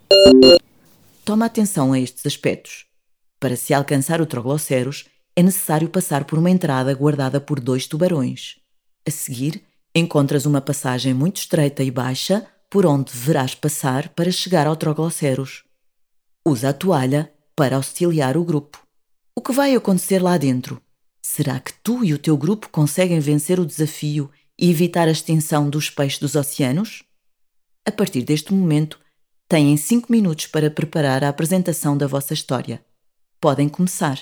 Toma atenção a estes aspectos. Para se alcançar o Trogloceros, é necessário passar por uma entrada guardada por 2 tubarões. A seguir, encontras uma passagem muito estreita e baixa por onde deverás passar para chegar ao Trogloceros. Usa a toalha para auxiliar o grupo. O que vai acontecer lá dentro? Será que tu e o teu grupo conseguem vencer o desafio e evitar a extinção dos peixes dos oceanos? A partir deste momento, têm 5 minutos para preparar a apresentação da vossa história. Podem começar.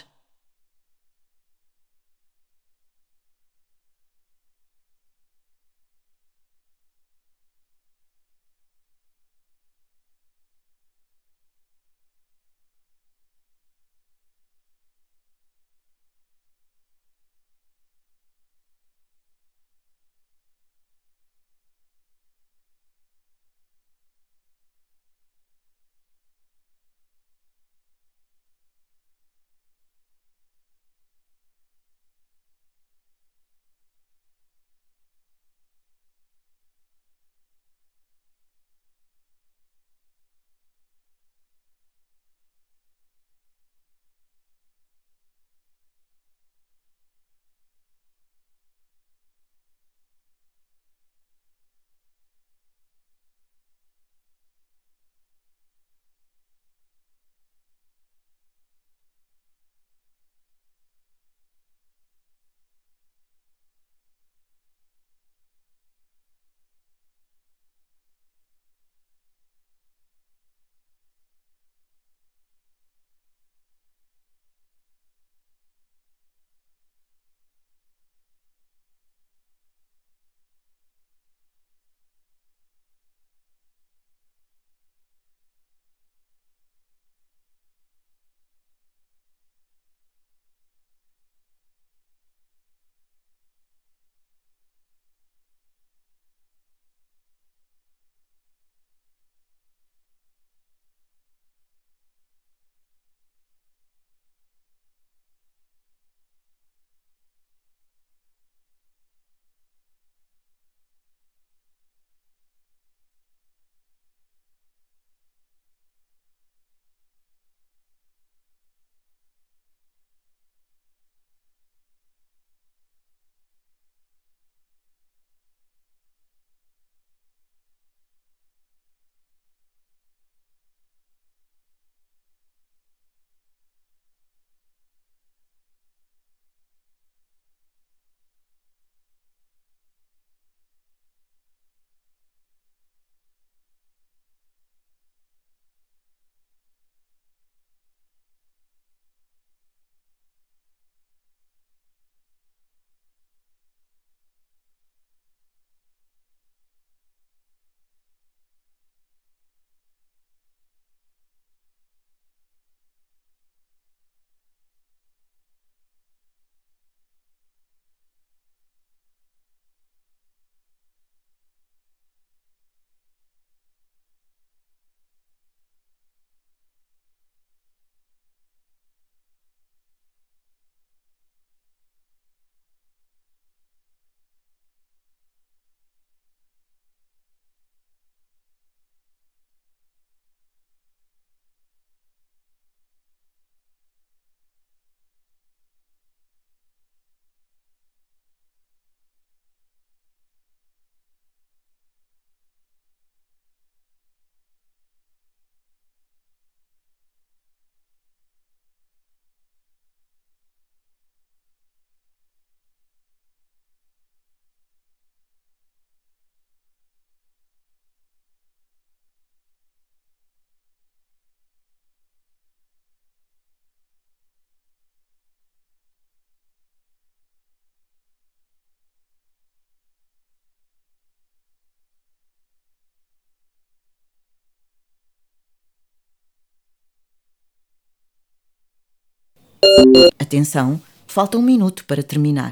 Atenção, falta 1 minuto para terminar.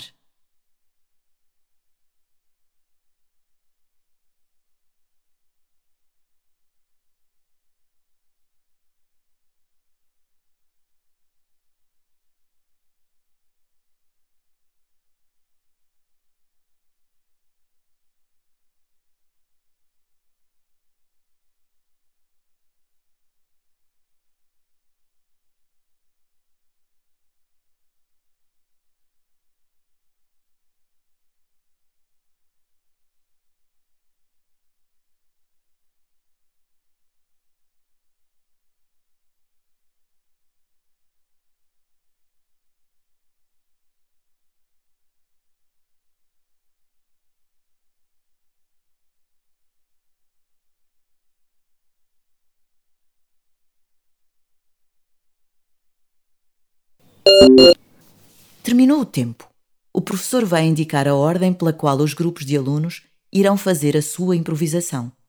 Terminou o tempo. O professor vai indicar a ordem pela qual os grupos de alunos irão fazer a sua improvisação.